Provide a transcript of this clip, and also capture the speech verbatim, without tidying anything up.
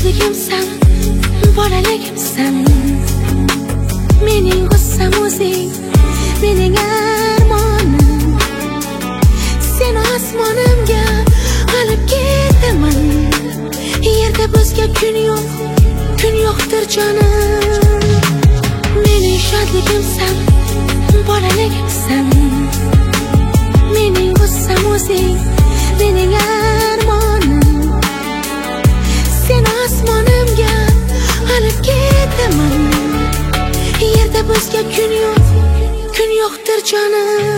shodligimsan, bolaligimsan. Mening g'ussam o'zing, mening armonim. Seni osmonimga olib ketaman. Yerda bizga kun yo'q, kun yo'qdir jonim. Mening shodligimsan, bolaligimsan. Mening g'ussam o'zing, mening armonim. Seni osmonimga olib ketaman. Yerda bizga kun yo'q, kun yo'qdir jonim.